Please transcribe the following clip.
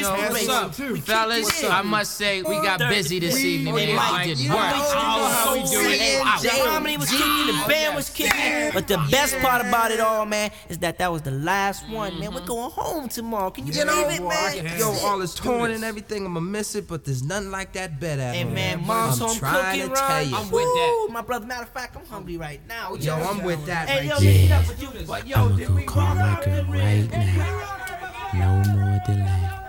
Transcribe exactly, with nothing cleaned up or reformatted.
inspiration. Fellas, I must say, we got busy this evening, man. We did work. How we doing? The harmony was kicking, the band was kicking. But the best part about it all, man, is that that was the last one, man. We're going home tomorrow. Can you believe it, man? Yo, all is torn and everything, I'ma miss it, but there's nothing like that bed at Hey, home. man, mom's I'm home trying cooking, to tell right? you. I'm with that. My brother, matter of fact, I'm hungry right now. Yo, I'm with that Hey, yo, right listen there. up with you. But yo, I'ma did go we call rock my out girl the right ring? now. No more delay.